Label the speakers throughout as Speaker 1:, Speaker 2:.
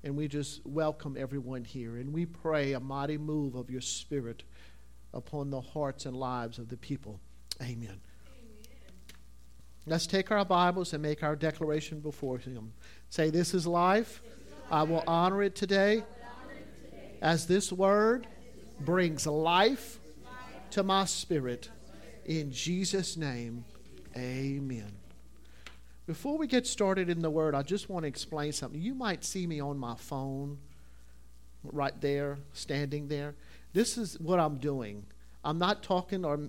Speaker 1: And we just welcome everyone here. And we pray a mighty move of your Spirit upon the hearts and lives of the people. Amen. Let's take our Bibles and make our declaration before Him. Say, this is life. I will honor it today as this word brings life to my spirit. In Jesus' name, amen. Before we get started in the word, I just want to explain something. You might see me on my phone right there, standing there. This is what I'm doing. I'm not talking or...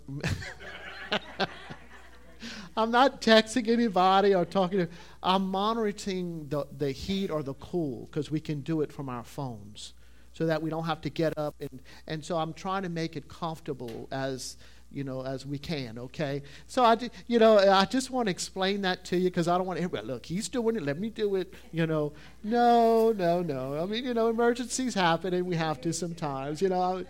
Speaker 1: I'm not texting anybody or talking. I'm monitoring the heat or the cool because we can do it from our phones so that we don't have to get up. And so I'm trying to make it comfortable as we can, okay? So, I just want to explain that to you because I don't want everybody, look, he's doing it, let me do it, No. I mean, emergencies happen and we have to sometimes,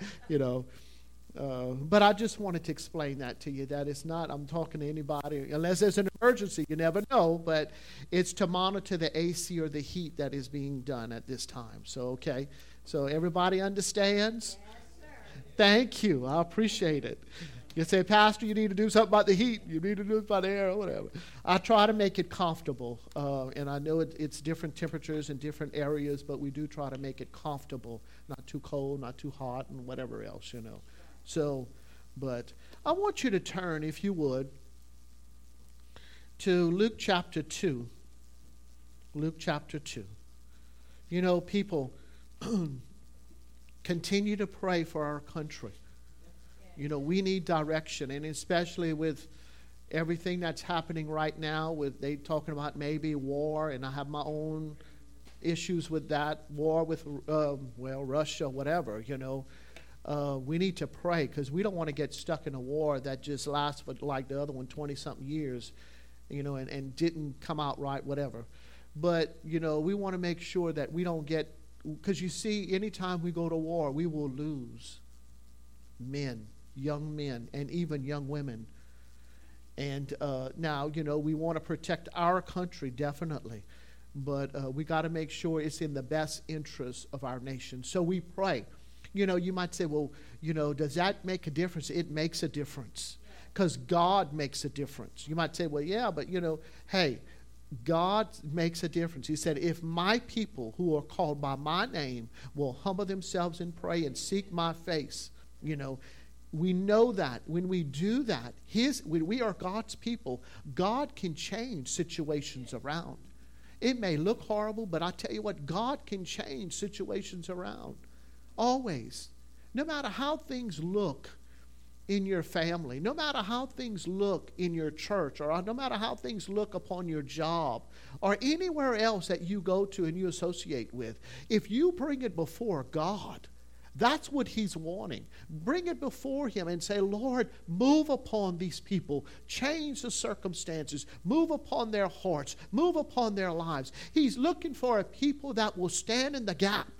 Speaker 1: But I just wanted to explain that to you, that it's not, I'm talking to anybody, unless there's an emergency, you never know, but it's to monitor the AC or the heat that is being done at this time. So, okay, so everybody understands? Yes, sir. Thank you, I appreciate it. You say, Pastor, you need to do something about the heat, you need to do it about the air, or whatever. I try to make it comfortable, and I know it's different temperatures in different areas, but we do try to make it comfortable, not too cold, not too hot, and whatever else, So, but I want you to turn, if you would, to Luke chapter 2. Luke chapter 2. People continue to pray for our country. We need direction, and especially with everything that's happening right now, with they talking about maybe war, and I have my own issues with that, war with, Russia, whatever, we need to pray because we don't want to get stuck in a war that just lasts for like the other one, 20-something years, and didn't come out right, whatever. But, we want to make sure that we don't get, because you see, anytime we go to war, we will lose men, young men, and even young women. And now, we want to protect our country, definitely. But we got to make sure it's in the best interest of our nation. So we pray. You might say, well, does that make a difference? It makes a difference because God makes a difference. You might say, well, yeah, but, hey, God makes a difference. He said, if my people who are called by my name will humble themselves and pray and seek my face, we know that when we do that, when we are God's people, God can change situations around. It may look horrible, but I tell you what, God can change situations around. Always. No matter how things look in your family, no matter how things look in your church, or no matter how things look upon your job, or anywhere else that you go to and you associate with, if you bring it before God, that's what He's wanting. Bring it before Him and say, Lord, move upon these people. Change the circumstances. Move upon their hearts. Move upon their lives. He's looking for a people that will stand in the gap.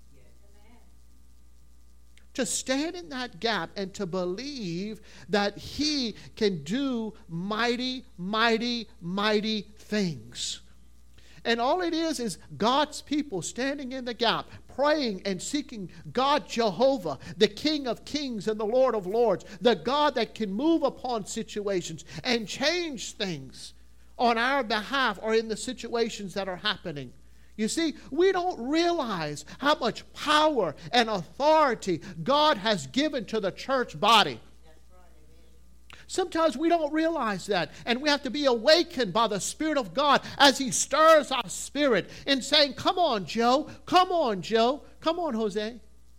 Speaker 1: To stand in that gap and to believe that He can do mighty, mighty, mighty things. And all it is God's people standing in the gap, praying and seeking God Jehovah, the King of Kings and the Lord of Lords, the God that can move upon situations and change things on our behalf or in the situations that are happening. You see, we don't realize how much power and authority God has given to the church body. Sometimes we don't realize that, and we have to be awakened by the Spirit of God as He stirs our spirit in saying, come on, Joe. Come on, Joe. Come on, Jose.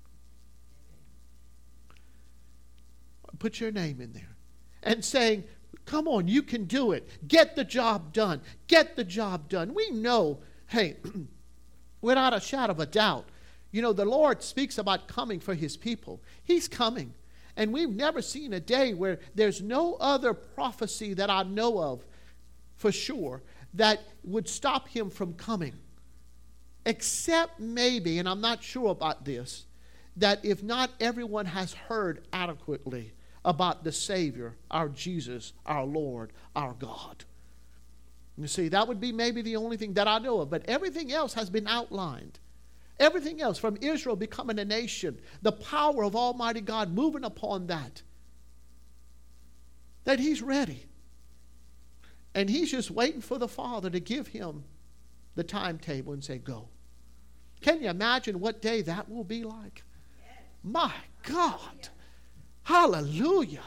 Speaker 1: Put your name in there. And saying, come on, you can do it. Get the job done. Get the job done. We know, hey, without a shadow of a doubt, the Lord speaks about coming for His people. He's coming. And we've never seen a day where there's no other prophecy that I know of for sure that would stop Him from coming. Except maybe, and I'm not sure about this, that if not everyone has heard adequately about the Savior, our Jesus, our Lord, our God. You see, that would be maybe the only thing that I know of. But everything else has been outlined. Everything else, from Israel becoming a nation, the power of Almighty God moving upon that he's ready. And he's just waiting for the Father to give him the timetable and say, go. Can you imagine what day that will be like? My God. Hallelujah.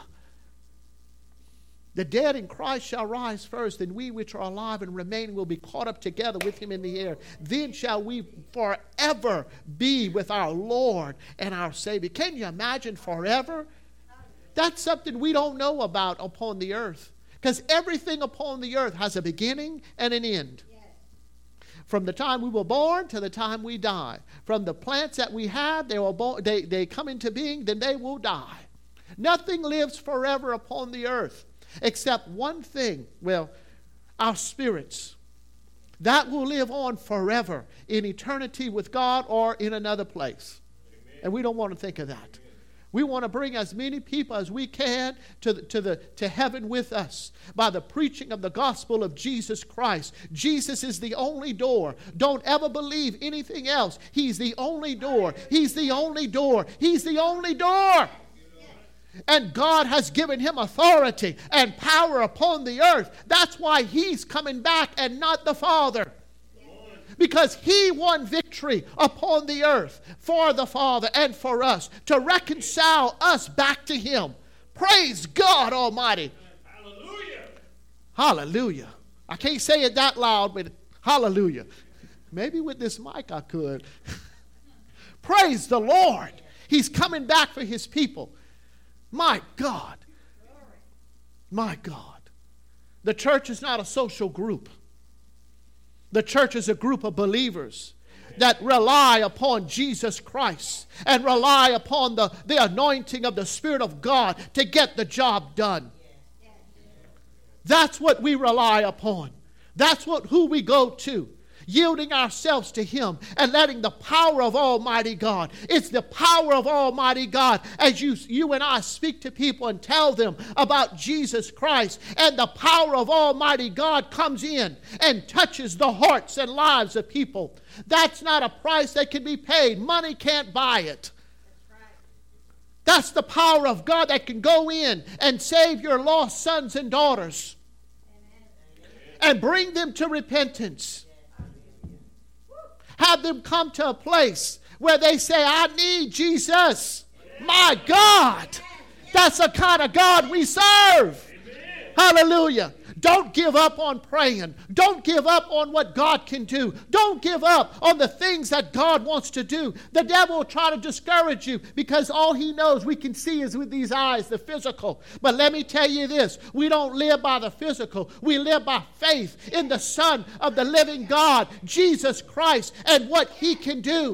Speaker 1: The dead in Christ shall rise first, and we which are alive and remaining will be caught up together with him in the air. Then shall we forever be with our Lord and our Savior. Can you imagine forever? That's something we don't know about upon the earth. Because everything upon the earth has a beginning and an end. From the time we were born to the time we die. From the plants that we have, they come into being, then they will die. Nothing lives forever upon the earth. Except one thing, our spirits. That will live on forever in eternity with God or in another place. Amen. And we don't want to think of that. Amen. We want to bring as many people as we can to heaven with us by the preaching of the gospel of Jesus Christ. Jesus is the only door. Don't ever believe anything else. He's the only door. He's the only door. He's the only door. And God has given him authority and power upon the earth. That's why he's coming back and not the Father. Because he won victory upon the earth for the Father and for us to reconcile us back to him. Praise God Almighty. Hallelujah. Hallelujah. I can't say it that loud, but hallelujah. Maybe with this mic I could. Praise the Lord. He's coming back for his people. My God. My God. The church is not a social group. The church is a group of believers that rely upon Jesus Christ and rely upon the anointing of the Spirit of God to get the job done. That's what we rely upon. That's who we go to. Yielding ourselves to him and letting the power of Almighty God. It's the power of Almighty God as you and I speak to people and tell them about Jesus Christ, and the power of Almighty God comes in and touches the hearts and lives of people. That's not a price that can be paid. Money can't buy it. That's the power of God that can go in and save your lost sons and daughters and bring them to repentance. Have them come to a place where they say, I need Jesus. My God. That's the kind of God we serve. Hallelujah. Don't give up on praying. Don't give up on what God can do. Don't give up on the things that God wants to do. The devil will try to discourage you because all he knows we can see is with these eyes, the physical. But let me tell you this, we don't live by the physical. We live by faith in the Son of the living God, Jesus Christ, and what he can do.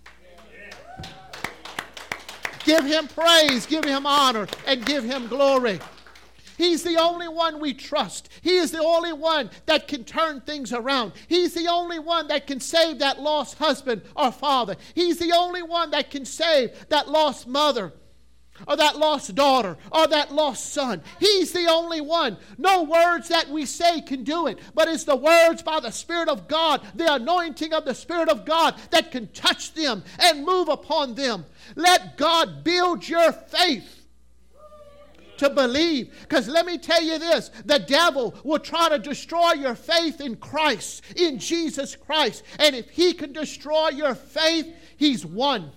Speaker 1: Give him praise, give him honor, and give him glory. He's the only one we trust. He is the only one that can turn things around. He's the only one that can save that lost husband or father. He's the only one that can save that lost mother or that lost daughter or that lost son. He's the only one. No words that we say can do it, but it's the words by the Spirit of God, the anointing of the Spirit of God that can touch them and move upon them. Let God build your faith to believe. Because let me tell you this, the devil will try to destroy your faith in Christ, in Jesus Christ. And if he can destroy your faith, he's won.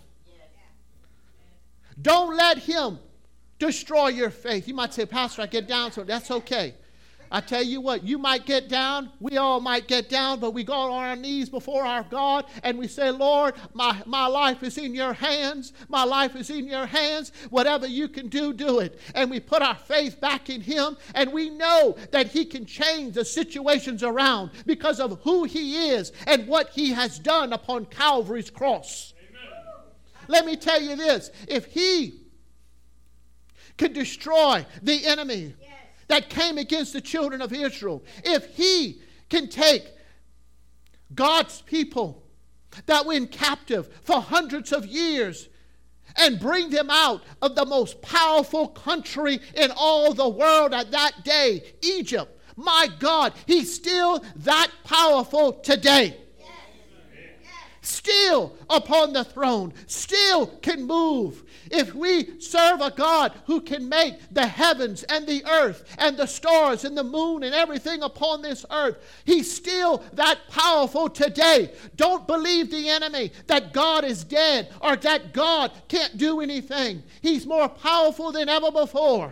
Speaker 1: Don't let him destroy your faith. You might say, Pastor, I get down, so that's okay. I tell you what, you might get down, we all might get down, but we go on our knees before our God and we say, Lord, my life is in your hands. My life is in your hands. Whatever you can do, do it. And we put our faith back in him, and we know that he can change the situations around because of who he is and what he has done upon Calvary's cross. Amen. Let me tell you this, if he could destroy the enemy that came against the children of Israel, if he can take God's people that were in captive for hundreds of years and bring them out of the most powerful country in all the world at that day, Egypt, my God, he's still that powerful today. still upon the throne, still can move. If we serve a God who can make the heavens and the earth and the stars and the moon and everything upon this earth, He's still that powerful today. Don't believe the enemy that God is dead or that God can't do anything. He's more powerful than ever before.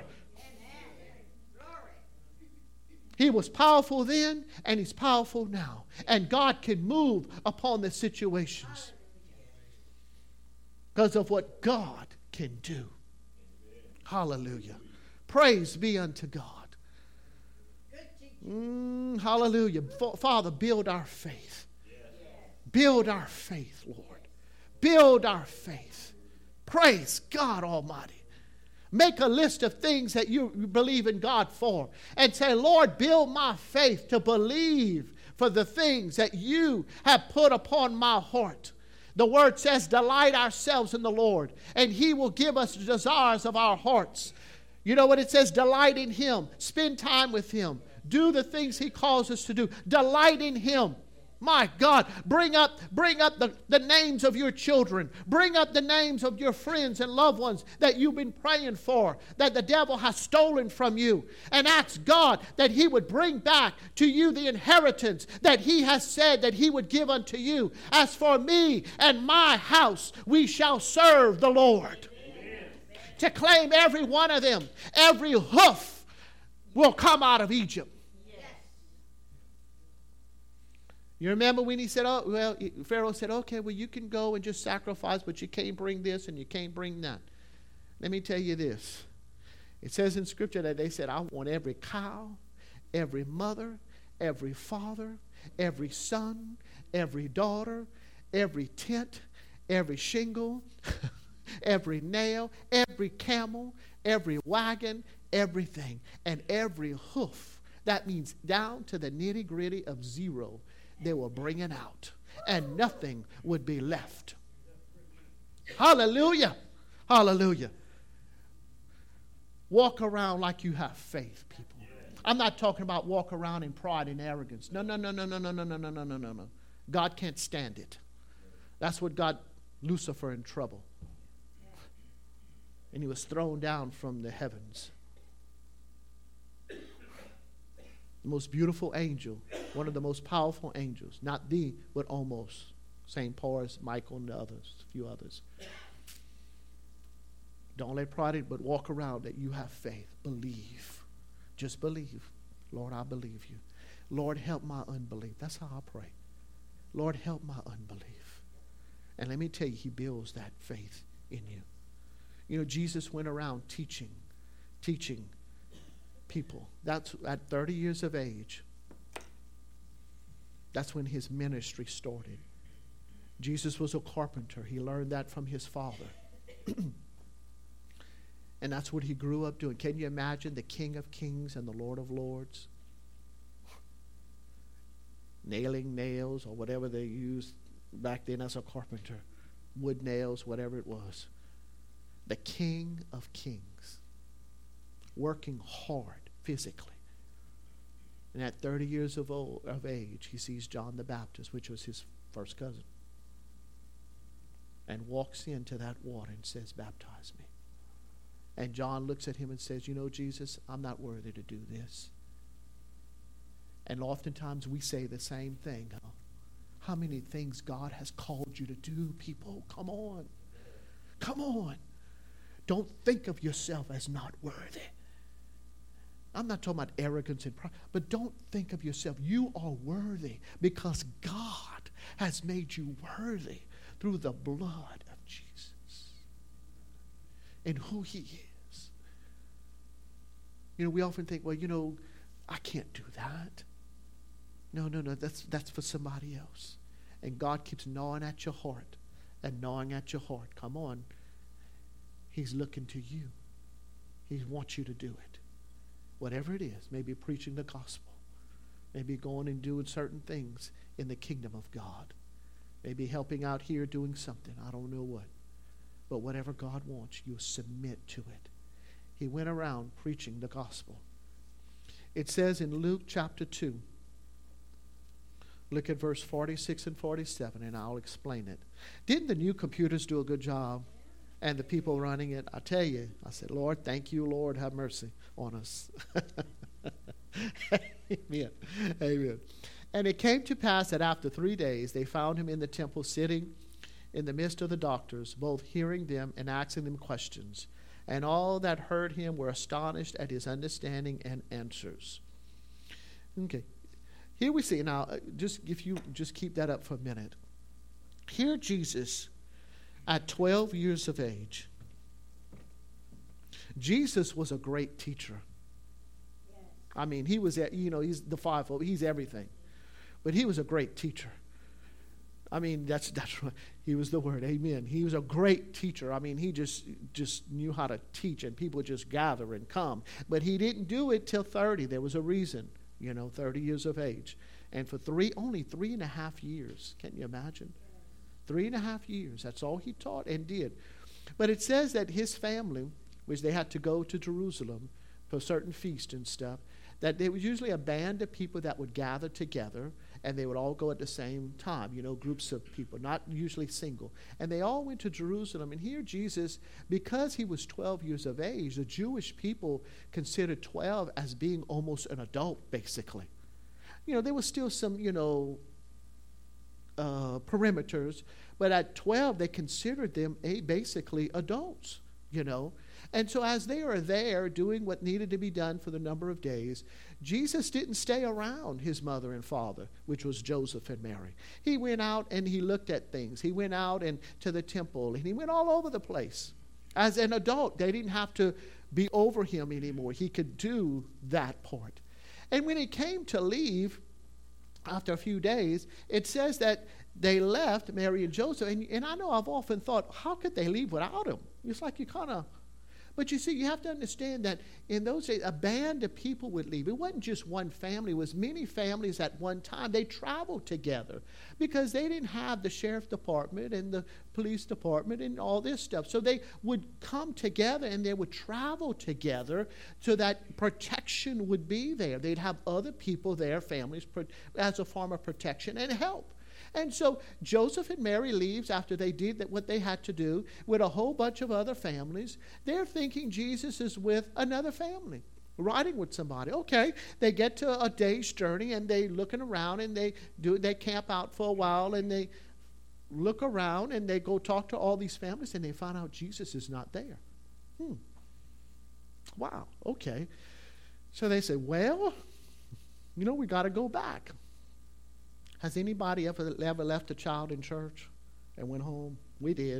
Speaker 1: He was powerful then, and He's powerful now. And God can move upon the situations because of what God can do. Hallelujah. Praise be unto God. Hallelujah. Father, build our faith. Build our faith, Lord. Build our faith. Praise God Almighty. Make a list of things that you believe in God for and say, Lord, build my faith to believe for the things that you have put upon my heart. The word says, delight ourselves in the Lord, and He will give us the desires of our hearts. You know what it says? Delight in Him. Spend time with Him. Do the things He calls us to do. Delight in Him. My God, bring up the names of your children. Bring up the names of your friends and loved ones that you've been praying for, that the devil has stolen from you. And ask God that He would bring back to you the inheritance that He has said that He would give unto you. As for me and my house, we shall serve the Lord. Amen. To claim every one of them, every hoof will come out of Egypt. You remember when he said, Pharaoh said, okay, well, you can go and just sacrifice, but you can't bring this and you can't bring that. Let me tell you this. It says in Scripture that they said, I want every cow, every mother, every father, every son, every daughter, every tent, every shingle, every nail, every camel, every wagon, everything, and every hoof. That means down to the nitty-gritty of zero. They were bringing out, and nothing would be left. Hallelujah. Hallelujah. Walk around like you have faith, people. I'm not talking about walk around in pride and arrogance. No. God can't stand it. That's what got Lucifer in trouble. And he was thrown down from the heavens. The most beautiful angel, one of the most powerful angels, not the, but almost. St. Paul, Michael, and the others, a few others. Don't let pride, but walk around that you have faith. Believe. Just believe. Lord, I believe you. Lord, help my unbelief. That's how I pray. Lord, help my unbelief. And let me tell you, He builds that faith in you. You know, Jesus went around teaching people. That's at 30 years of age. That's when His ministry started. Jesus was a carpenter. He learned that from His father. And that's what He grew up doing. Can you imagine the King of Kings and the Lord of Lords? Nailing nails or whatever they used back then as a carpenter. Wood nails, whatever it was. The King of Kings. Working hard physically. And at 30 years of age, he sees John the Baptist, which was his first cousin, and walks into that water and says, baptize me. And John looks at him and says, you know, Jesus, I'm not worthy to do this. And oftentimes we say the same thing. How many things God has called you to do, people? Come on. Come on. Don't think of yourself as not worthy. I'm not talking about arrogance and pride, but don't think of yourself. You are worthy because God has made you worthy through the blood of Jesus and who He is. You know, we often think, well, you know, I can't do that. No, that's for somebody else. And God keeps gnawing at your heart and gnawing at your heart. Come on. He's looking to you. He wants you to do it. Whatever it is, maybe preaching the gospel, maybe going and doing certain things in the kingdom of God, maybe helping out here doing something, I don't know what. But whatever God wants, you submit to it. He went around preaching the gospel. It says in Luke chapter 2, Look at verse 46 and 47, and I'll explain it. Didn't the new computers do a good job? And the people running it, I tell you, I said, Lord, thank you, Lord, have mercy on us. Amen. Amen. And it came to pass that after 3 days, they found him in the temple sitting in the midst of the doctors, both hearing them and asking them questions. And all that heard him were astonished at his understanding and answers. Okay. Here we see, now, if you just keep that up for a minute. Here Jesus, at 12 years of age, Jesus was a great teacher. Yes. I mean, he was, he's the fivefold, he's everything. But he was a great teacher. I mean, that's what, he was the word, amen. He was a great teacher. I mean, he just knew how to teach, and people would just gather and come. But he didn't do it till 30. There was a reason, 30 years of age. And for only 3.5 years, can you imagine? 3.5 years, that's all he taught and did. But it says that his family, which they had to go to Jerusalem for certain feasts and stuff, that there was usually a band of people that would gather together, and they would all go at the same time, groups of people, not usually single. And they all went to Jerusalem. And here Jesus, because he was 12 years of age, the Jewish people considered 12 as being almost an adult, basically. There was still some, perimeters, but at 12 they considered them basically adults, And so as they are there doing what needed to be done for the number of days, Jesus didn't stay around his mother and father, which was Joseph and Mary. He went out and he looked at things. He went out and to the temple, and he went all over the place. As an adult, they didn't have to be over him anymore. He could do that part. And when it came to leave, after a few days, it says that they left, Mary and Joseph. And I know I've often thought, how could they leave without him? It's like you kind of... But you see, you have to understand that in those days, a band of people would leave. It wasn't just one family. It was many families at one time. They traveled together because they didn't have the sheriff department and the police department and all this stuff. So they would come together and they would travel together so that protection would be there. They'd have other people there, families, as a form of protection and help. And so Joseph and Mary leaves after they did what they had to do with a whole bunch of other families. They're thinking Jesus is with another family, riding with somebody. Okay, they get to a day's journey and they looking around and they camp out for a while and they look around and they go talk to all these families and they find out Jesus is not there. Wow, okay. So they say, well, we got to go back. Has anybody ever left a child in church and went home? We did.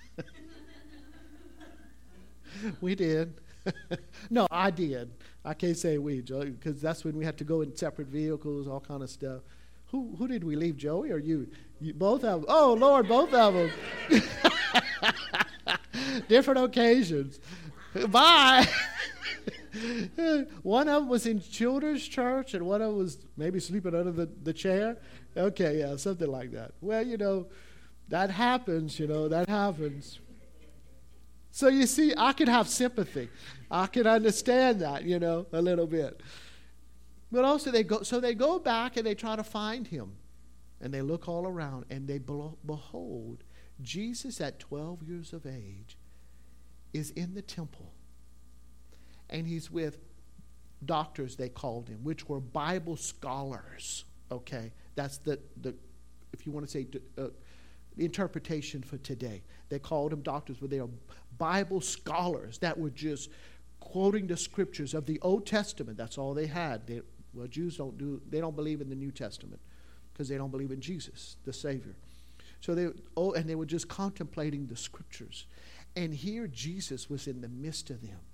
Speaker 1: We did. No, I did. I can't say we, Joey, because that's when we had to go in separate vehicles, all kind of stuff. Who did we leave, Joey or you? Both of them. Oh, Lord, both of them. Different occasions. Bye. One of them was in children's church, and one of them was maybe sleeping under the chair. Okay, yeah, something like that. Well, that happens, that happens. So you see, I can have sympathy. I can understand that, a little bit. But also they go back and they try to find him. And they look all around and they behold, Jesus at 12 years of age is in the temple. And he's with doctors, they called him, which were Bible scholars. Okay, that's the if you want to say the interpretation for today. They called them doctors, but they are Bible scholars that were just quoting the scriptures of the Old Testament. That's all they had. Jews they don't believe in the New Testament because they don't believe in Jesus, the Savior. So they were just contemplating the scriptures. And here Jesus was in the midst of them.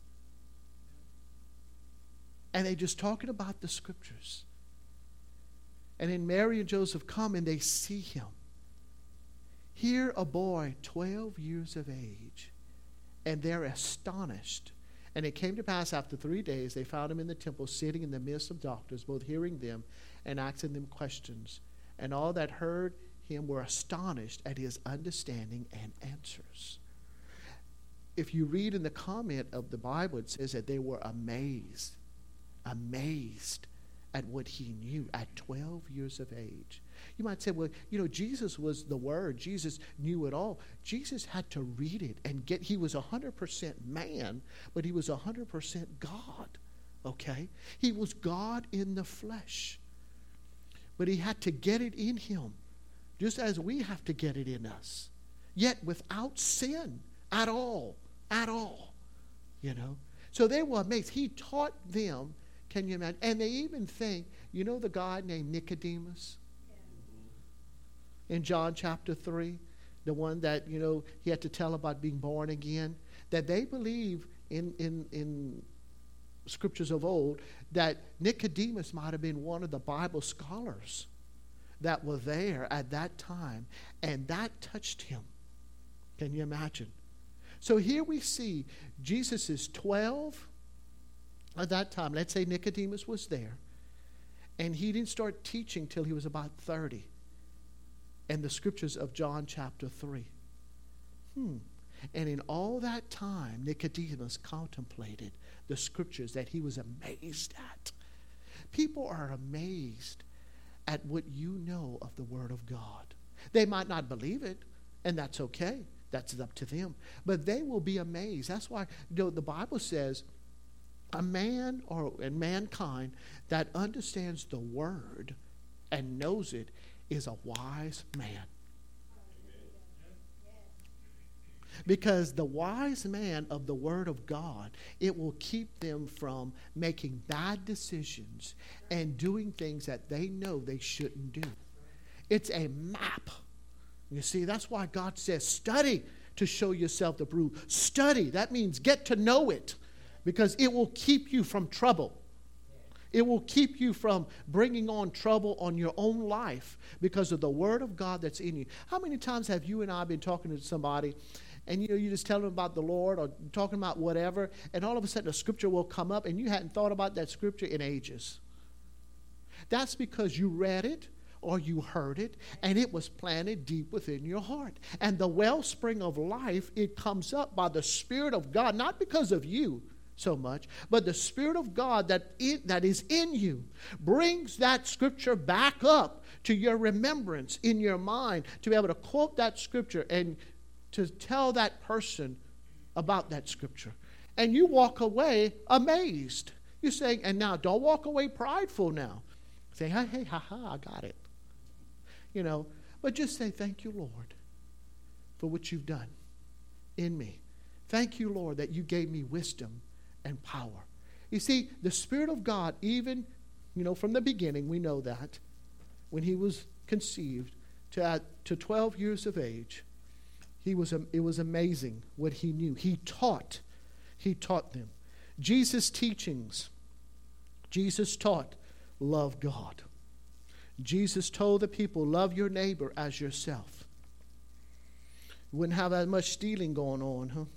Speaker 1: And they just talking about the scriptures. And then Mary and Joseph come and they see him. Here a boy, 12 years of age, and they're astonished. And it came to pass after 3 days, they found him in the temple, sitting in the midst of doctors, both hearing them and asking them questions. And all that heard him were astonished at his understanding and answers. If you read in the comment of the Bible, it says that they were amazed at what he knew at 12 years of age. You might say, well, Jesus was the Word. Jesus knew it all. Jesus had to read it and he was 100% man, but he was 100% God, okay? He was God in the flesh, but he had to get it in him, just as we have to get it in us, yet without sin at all, So they were amazed. He taught them, can you imagine? And they even think, the guy named Nicodemus in John chapter 3, the one that, he had to tell about being born again, that they believe in scriptures of old that Nicodemus might have been one of the Bible scholars that were there at that time, and that touched him. Can you imagine? So here we see Jesus is 12 at that time. Let's say Nicodemus was there, and he didn't start teaching till he was about 30 in the scriptures of John chapter 3. And in all that time, Nicodemus contemplated the scriptures that he was amazed at. People are amazed at what you know of the Word of God. They might not believe it, and that's okay. That's up to them. But they will be amazed. That's why the Bible says a man and mankind that understands the Word and knows it is a wise man. Because the wise man of the Word of God, it will keep them from making bad decisions and doing things that they know they shouldn't do. It's a map. You see, that's why God says, study to show yourself approved. Study, that means get to know it, because it will keep you from trouble. It will keep you from bringing on trouble on your own life because of the Word of God that's in you. How many times have you and I been talking to somebody, and you just tell them about the Lord or talking about whatever, and all of a sudden a scripture will come up and you hadn't thought about that scripture in ages? That's because you read it or you heard it, and it was planted deep within your heart. And the wellspring of life, it comes up by the Spirit of God, not because of you so much, but the Spirit of God that is in you brings that scripture back up to your remembrance in your mind, to be able to quote that scripture and to tell that person about that scripture. And you walk away amazed. You're saying, and now don't walk away prideful now. Say, hey, I got it. But just say, thank you, Lord, for what you've done in me. Thank you, Lord, that you gave me wisdom and power. You see, the Spirit of God, even, from the beginning, we know that, when he was conceived to 12 years of age, it was amazing what he knew. He taught them. Jesus' teachings, Jesus taught, love God. Jesus told the people, love your neighbor as yourself. You wouldn't have that much stealing going on, huh?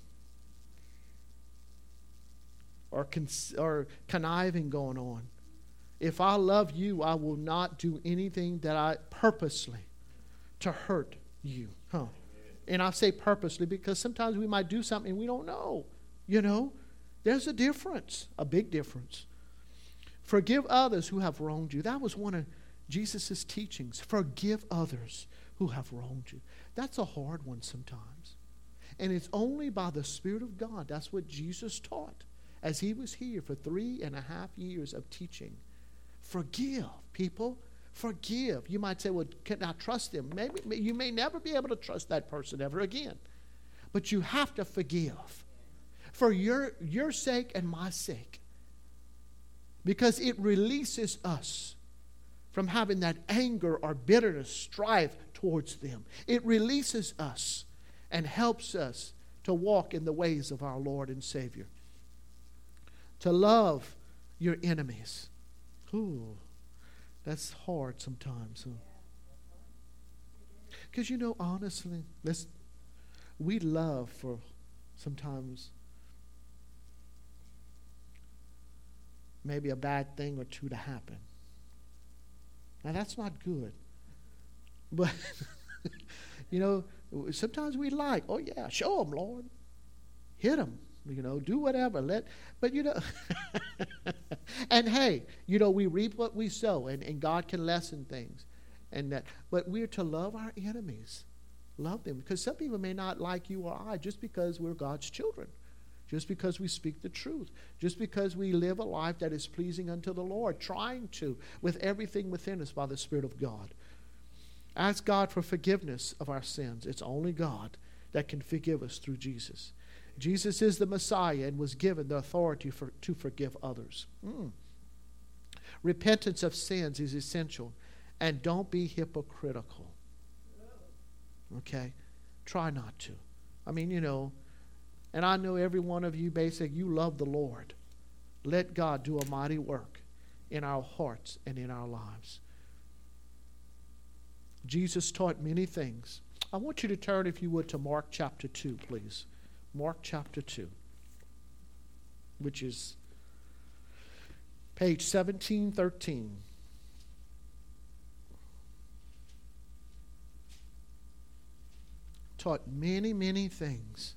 Speaker 1: Or conniving going on. If I love you, I will not do anything that I purposely to hurt you, huh? And I say purposely because sometimes we might do something we don't know. There's a difference, a big difference. Forgive others who have wronged you. That was one of Jesus' teachings. Forgive others who have wronged you. That's a hard one sometimes. And it's only by the Spirit of God. That's what Jesus taught as he was here for 3.5 years of teaching. Forgive, people. Forgive. You might say, well, can I trust them? Maybe you may never be able to trust that person ever again. But you have to forgive for your sake and my sake. Because it releases us from having that anger or bitterness, strife towards them. It releases us and helps us to walk in the ways of our Lord and Savior. To love your enemies. Ooh, that's hard sometimes. Because honestly, we love for sometimes maybe a bad thing or two to happen. Now that's not good. But, sometimes we like, oh yeah, show them, Lord. Hit them. Do whatever. But and hey, we reap what we sow, and God can lessen things. and that. But we're to love our enemies. Love them. Because some people may not like you or I just because we're God's children. Just because we speak the truth. Just because we live a life that is pleasing unto the Lord. Trying to, with everything within us by the Spirit of God. Ask God for forgiveness of our sins. It's only God that can forgive us through Jesus. Jesus is the Messiah and was given the authority to forgive others. Repentance of sins is essential. And don't be hypocritical. Okay? Try not to. I mean, and I know every one of you basically, you love the Lord. Let God do a mighty work in our hearts and in our lives. Jesus taught many things. I want you to turn, if you would, to Mark chapter 2, please. Mark chapter 2, which is page 1713. Taught many, many things.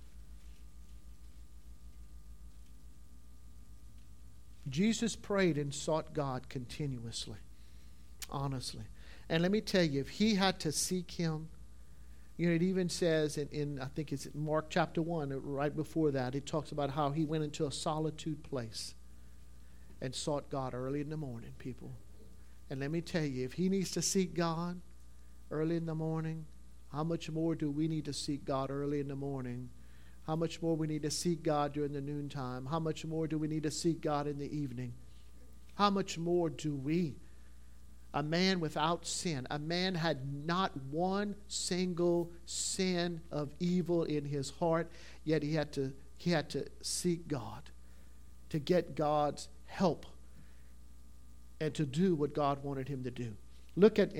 Speaker 1: Jesus prayed and sought God continuously, honestly. And let me tell you, if he had to seek him, it even says in I think it's Mark chapter 1, right before that, it talks about how he went into a solitude place and sought God early in the morning, people. And let me tell you, if he needs to seek God early in the morning, how much more do we need to seek God early in the morning? How much more we need to seek God during the noontime? How much more do we need to seek God in the evening? How much more do we? A man without sin. A man had not one single sin of evil in his heart, yet he had to seek God to get God's help and to do what God wanted him to do. Look at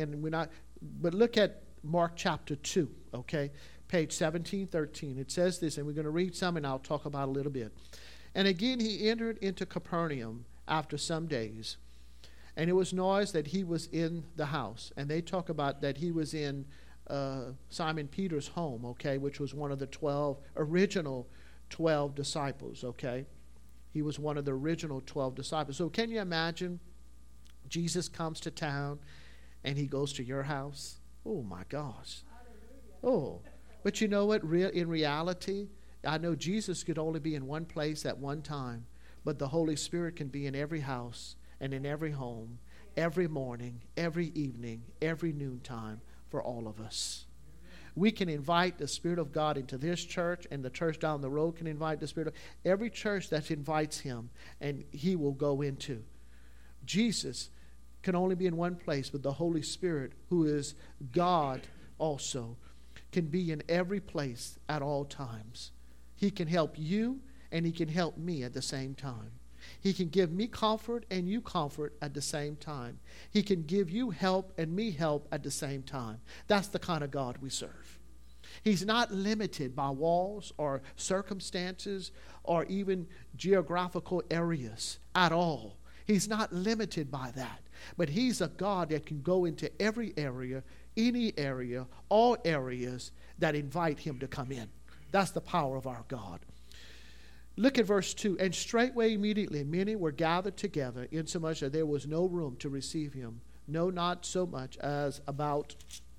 Speaker 1: Mark chapter 2, okay? Page 1713. It says this, and we're going to read some, and I'll talk about it a little bit. And again he entered into Capernaum after some days. And it was noised that he was in the house. And they talk about that he was in Simon Peter's home, okay, which was one of the original 12 disciples, okay. He was one of the original 12 disciples. So can you imagine Jesus comes to town and he goes to your house? Oh, my gosh. Oh, but you know what? In reality, I know Jesus could only be in one place at one time, but the Holy Spirit can be in every house and in every home, every morning, every evening, every noontime for all of us. We can invite the Spirit of God into this church, and the church down the road can invite the Spirit of every church that invites him, and he will go into. Jesus can only be in one place, but the Holy Spirit, who is God also, can be in every place at all times. He can help you, and he can help me at the same time. He can give me comfort and you comfort at the same time. He can give you help and me help at the same time. That's the kind of God we serve. He's not limited by walls or circumstances or even geographical areas at all. He's not limited by that. But he's a God that can go into every area, any area, all areas that invite him to come in. That's the power of our God. Look at verse 2. And straightway immediately many were gathered together, insomuch that there was no room to receive him, no, not so much as about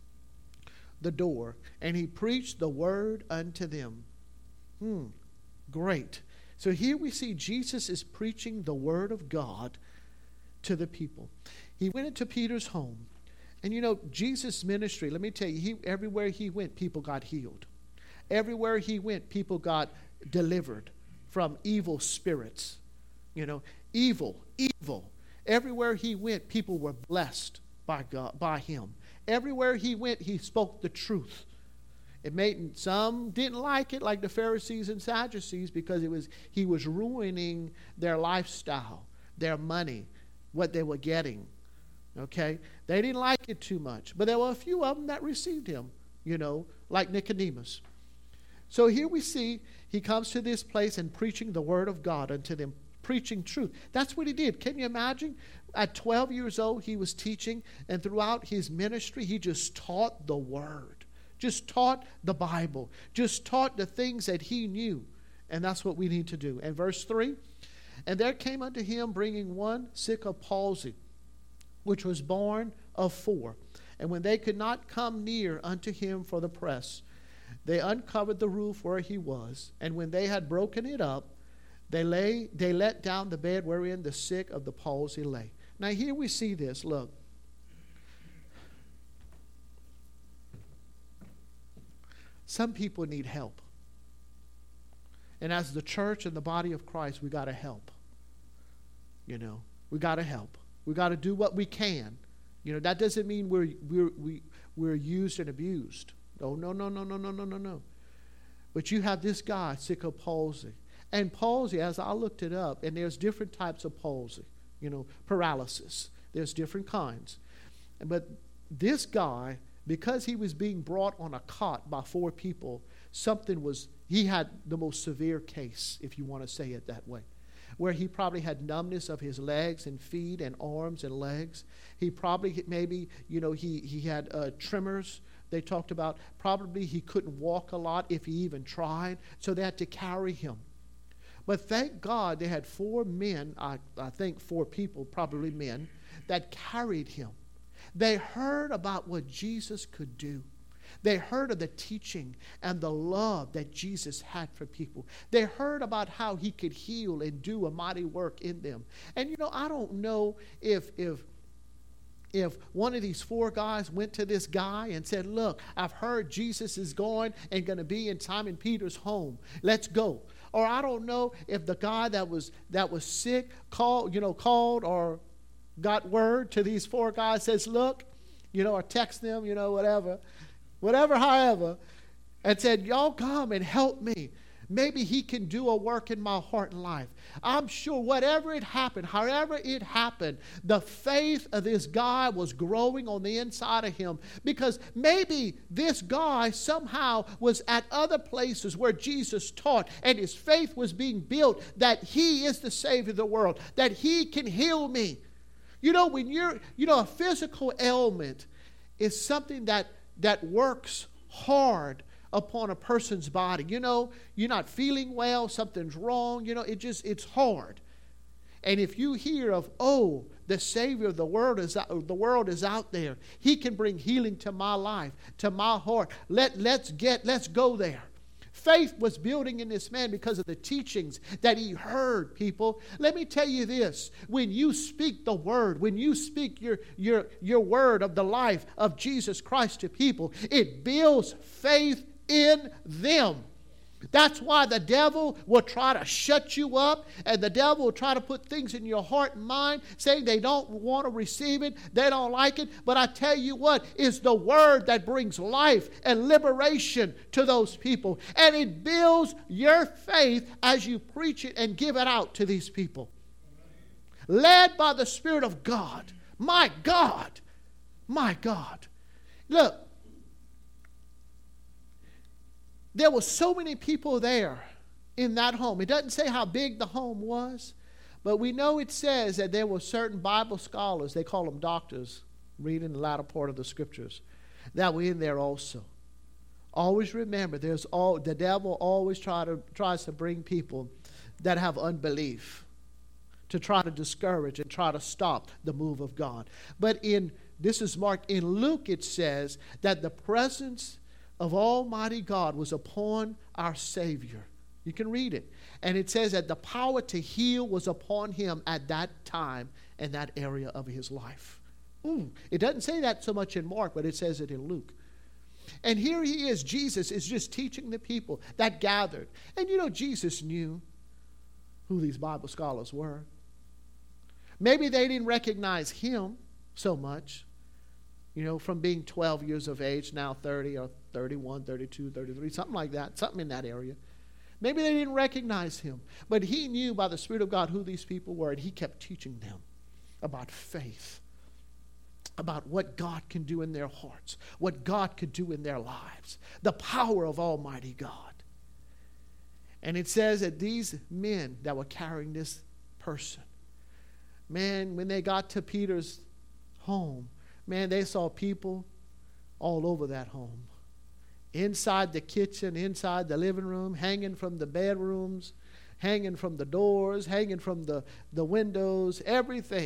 Speaker 1: the door. And he preached the word unto them. Great. So here we see Jesus is preaching the word of God to the people. He went into Peter's home. And Jesus' ministry, let me tell you, everywhere he went, people got healed. Everywhere he went, people got delivered from evil spirits. Evil. Everywhere he went, people were blessed by God, by him. Everywhere he went, he spoke the truth. Some didn't like it, like the Pharisees and Sadducees, because he was ruining their lifestyle, their money, what they were getting. Okay? They didn't like it too much. But there were a few of them that received him, like Nicodemus. So here we see he comes to this place and preaching the word of God unto them, preaching truth. That's what he did. Can you imagine? At 12 years old, he was teaching, and throughout his ministry, he just taught the word, just taught the Bible, just taught the things that he knew. And that's what we need to do. And verse 3, and there came unto him bringing one sick of palsy, which was born of 4, And when they could not come near unto him for the press, they uncovered the roof where he was. And when they had broken it up, they let down the bed wherein the sick of the palsy lay. Now here we see this. Look. Some people need help. And as the church and the body of Christ, we got to help. You know, we got to help. We got to do what we can. You know, that doesn't mean we're used and abused. No. But you have this guy sick of palsy. And palsy, as I looked it up, and there's different types of palsy. You know, paralysis. There's different kinds. But this guy, because he was being brought on a cot by 4 people, he had the most severe case, if you want to say it that way, where he probably had numbness of his legs and feet and arms and legs. He probably, maybe, you know, he had tremors. They talked about probably he couldn't walk a lot if he even tried, so they had to carry him. But thank God they had 4 men, I think 4 people, probably men, that carried him. They heard about what Jesus could do. They heard of the teaching and the love that Jesus had for people. They heard about how he could heal and do a mighty work in them. And, you know, I don't know if one of these 4 guys went to this guy and said, look, I've heard Jesus is going and going to be in Simon Peter's home. Let's go. Or I don't know if the guy that was sick called or got word to these 4 guys, says, look, you know, or text them, you know, however, and said, y'all come and help me. Maybe he can do a work in my heart and life. I'm sure however it happened, the faith of this guy was growing on the inside of him, because maybe this guy somehow was at other places where Jesus taught, and his faith was being built that he is the Savior of the world, that he can heal me. You know, when a physical ailment is something that works hard upon a person's body. You know, you're not feeling well, something's wrong, you know, it's hard. And if you hear of, the Savior of the world is out there, he can bring healing to my life, to my heart. Let's go there. Faith was building in this man because of the teachings that he heard, people. Let me tell you this. When you speak the word, when you speak your word of the life of Jesus Christ to people, it builds faith in them. That's why the devil will try to shut you up, and the devil will try to put things in your heart and mind, saying they don't want to receive it, they don't like it. But I tell you what, is the word that brings life and liberation to those people. And it builds your faith as you preach it and give it out to these people. Led by the Spirit of God. My God. My God. Look. There were so many people there in that home. It doesn't say how big the home was, but we know it says that there were certain Bible scholars, they call them doctors, reading the latter part of the scriptures, that were in there also. Always remember, the devil always tries to bring people that have unbelief to try to discourage and try to stop the move of God. But this is marked in Luke, it says that the presence of Almighty God was upon our Savior. You can read it. And it says that the power to heal was upon him at that time in that area of his life. It doesn't say that so much in Mark, but it says it in Luke. And here he is, Jesus is just teaching the people that gathered. And you know, Jesus knew who these Bible scholars were. Maybe they didn't recognize him so much. You know, from being 12 years of age, now 30 or 31, 32, 33, something like that, something in that area. Maybe they didn't recognize him, but he knew by the Spirit of God who these people were, and he kept teaching them about faith, about what God can do in their hearts, what God could do in their lives, the power of Almighty God. And it says that these men that were carrying this person, man, when they got to Peter's home, man, they saw people all over that home. Inside the kitchen, inside the living room, hanging from the bedrooms, hanging from the doors, hanging from the windows, everything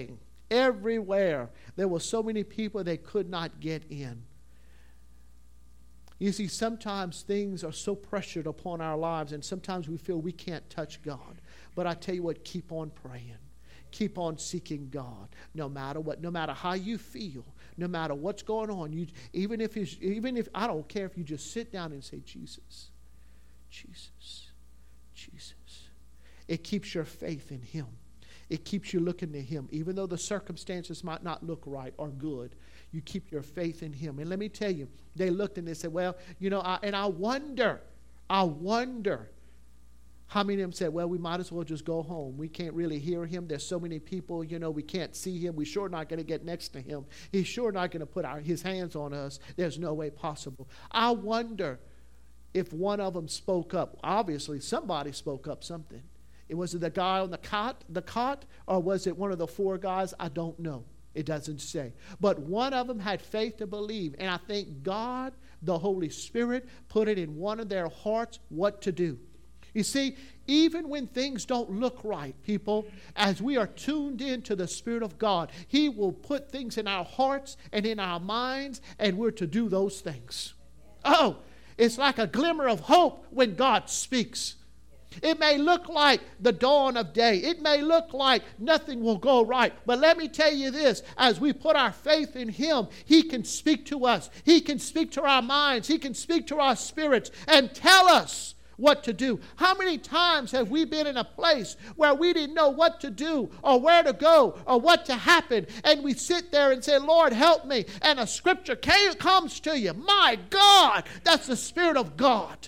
Speaker 1: Everywhere. There were so many people they could not get in. You see, sometimes things are so pressured upon our lives, and sometimes we feel we can't touch God. But I tell you what, keep on praying. Keep on seeking God. No matter what, no matter how you feel, no matter what's going on, even if I don't care if you just sit down and say, Jesus, Jesus, Jesus. It keeps your faith in Him. It keeps you looking to Him. Even though the circumstances might not look right or good, you keep your faith in Him. And let me tell you, they looked and they said, well, I wonder how many of them said, well, we might as well just go home. We can't really hear Him. There's so many people, we can't see Him. We're sure not going to get next to Him. He's sure not going to put His hands on us. There's no way possible. I wonder if one of them spoke up. Obviously, somebody spoke up something. Was it the guy on the cot, or was it one of the four guys? I don't know. It doesn't say. But one of them had faith to believe, and I think God, the Holy Spirit, put it in one of their hearts what to do. You see, even when things don't look right, people, as we are tuned into the Spirit of God, He will put things in our hearts and in our minds, and we're to do those things. Oh, it's like a glimmer of hope when God speaks. It may look like the dawn of day. It may look like nothing will go right. But let me tell you this, as we put our faith in Him, He can speak to us. He can speak to our minds. He can speak to our spirits and tell us what to do. How many times have we been in a place where we didn't know what to do or where to go or what to happen, and we sit there and say, Lord, help me, and a scripture comes to you. My God, that's the Spirit of God.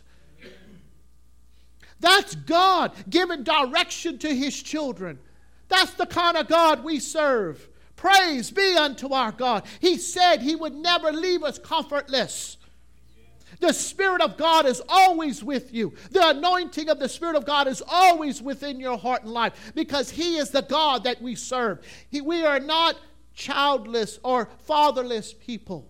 Speaker 1: That's God giving direction to His children. That's the kind of God we serve. Praise be unto our God. He said He would never leave us comfortless. The Spirit of God is always with you. The anointing of the Spirit of God is always within your heart and life, because He is the God that we serve. We are not childless or fatherless people.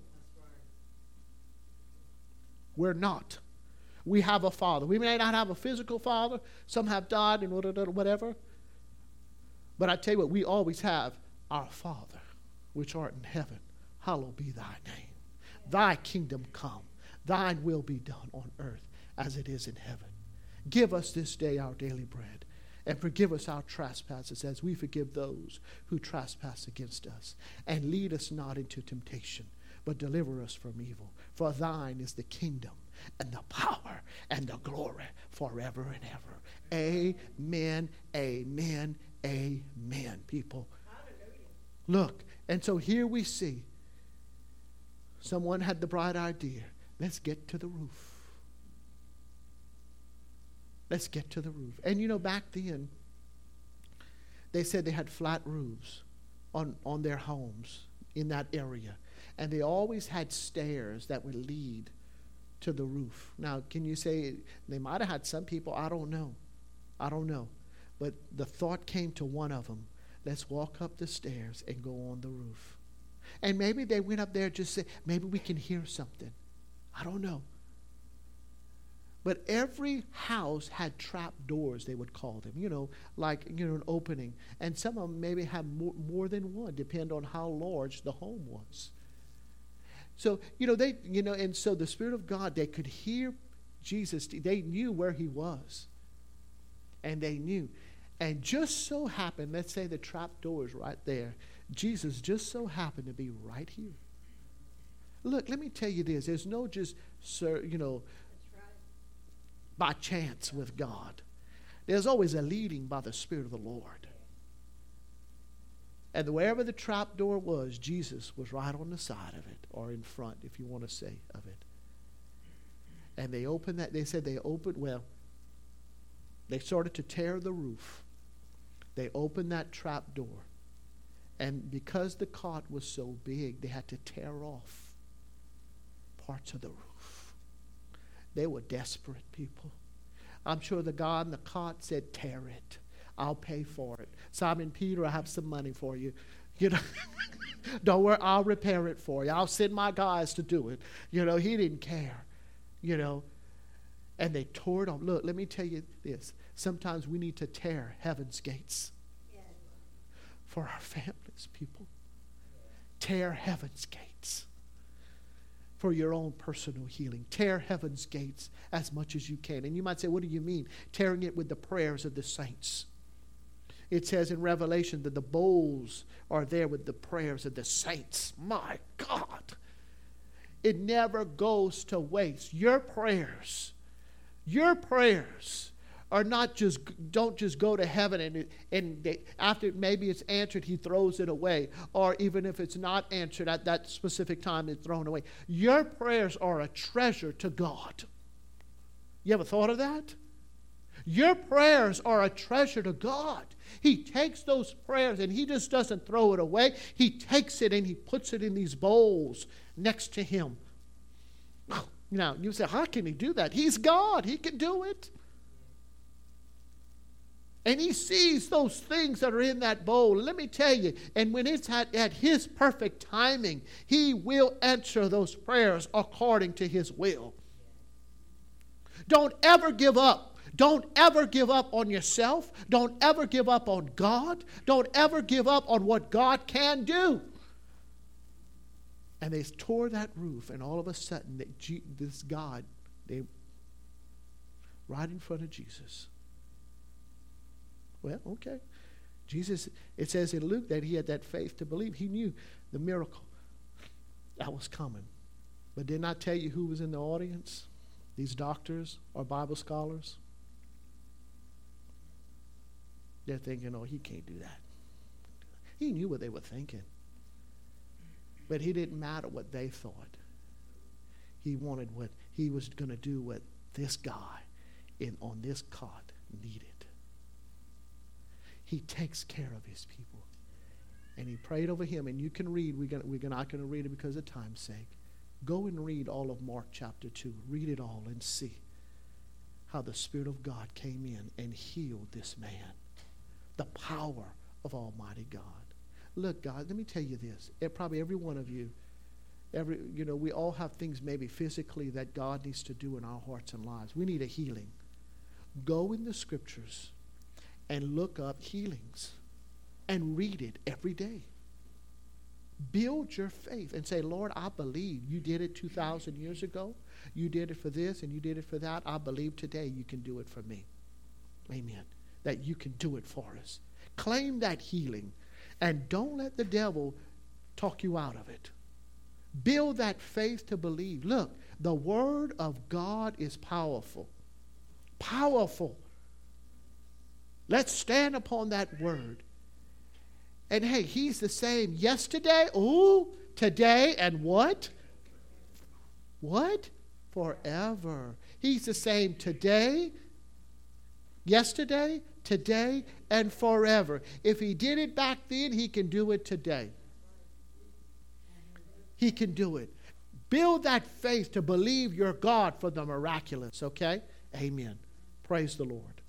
Speaker 1: We're not. We have a father. We may not have a physical father. Some have died and whatever. But I tell you what, we always have our Father, which art in heaven. Hallowed be thy name. Thy kingdom come. Thine will be done on earth as it is in heaven. Give us this day our daily bread, and forgive us our trespasses as we forgive those who trespass against us. And lead us not into temptation, but deliver us from evil. For thine is the kingdom, and the power, and the glory forever and ever. Amen, amen, amen, people. Look, and so here we see someone had the bright idea. Let's get to the roof. Let's get to the roof. And back then, they said they had flat roofs on their homes in that area. And they always had stairs that would lead to the roof. Now, can you say they might have had some people? I don't know. But the thought came to one of them, let's walk up the stairs and go on the roof. And maybe they went up there just say, maybe we can hear something. I don't know. But every house had trap doors, they would call them, like an opening. And some of them maybe had more than one, depending on how large the home was. So, and so the Spirit of God, they could hear Jesus. They knew where He was. And they knew. And just so happened, let's say the trap door is right there. Jesus just so happened to be right here. Look, let me tell you this. There's no just, by chance with God. There's always a leading by the Spirit of the Lord. And wherever the trap door was, Jesus was right on the side of it, or in front, if you want to say of it. And they opened that. They said they started to tear the roof. They opened that trap door. And because the cot was so big, they had to tear off parts of the roof. They were desperate people. I'm sure the guy in the cot said, tear it. I'll pay for it. Simon Peter, I have some money for you. Don't worry, I'll repair it for you. I'll send my guys to do it. He didn't care. And they tore it off. Look, let me tell you this. Sometimes we need to tear heaven's gates. for our families, people. Tear heaven's gates for your own personal healing. Tear heaven's gates as much as you can. And you might say, what do you mean? Tearing it with the prayers of the saints. It says in Revelation that the bowls are there with the prayers of the saints. My God. It never goes to waste. Your prayers are not just, don't just go to heaven and after maybe it's answered, he throws it away. Or even if it's not answered at that specific time, it's thrown away. Your prayers are a treasure to God. You ever thought of that? Your prayers are a treasure to God. He takes those prayers and he just doesn't throw it away. He takes it and he puts it in these bowls next to him. Now, you say, how can he do that? He's God. He can do it. And he sees those things that are in that bowl. Let me tell you, and when it's at his perfect timing, he will answer those prayers according to his will. Don't ever give up. Don't ever give up on yourself. Don't ever give up on God. Don't ever give up on what God can do. And they tore that roof, and all of a sudden, this God, right in front of Jesus. Well, okay. Jesus, it says in Luke that he had that faith to believe. He knew the miracle that was coming. But did not tell you who was in the audience? These doctors or Bible scholars? They're thinking, oh, he can't do that. He knew what they were thinking. But he didn't matter what they thought. He wanted what he was going to do, what this guy on this cot needed. He takes care of his people. And he prayed over him. And you can read. We're not going to read it because of time's sake. Go and read all of Mark chapter 2. Read it all and see how the Spirit of God came in and healed this man. The power of Almighty God. Look, God, let me tell you this. Probably every one of you, we all have things maybe physically that God needs to do in our hearts and lives. We need a healing. Go in the scriptures and look up healings and read it every day. Build your faith and say, Lord, I believe you did it 2,000 years ago. You did it for this and you did it for that. I believe today you can do it for me. Amen. That you can do it for us. Claim that healing and don't let the devil talk you out of it. Build that faith to believe. Look, the word of God is powerful. Powerful. Let's stand upon that word. And hey, he's the same yesterday, today, and what? What? Forever. He's the same today, yesterday, today, and forever. If he did it back then, he can do it today. He can do it. Build that faith to believe your God for the miraculous, okay? Amen. Praise the Lord.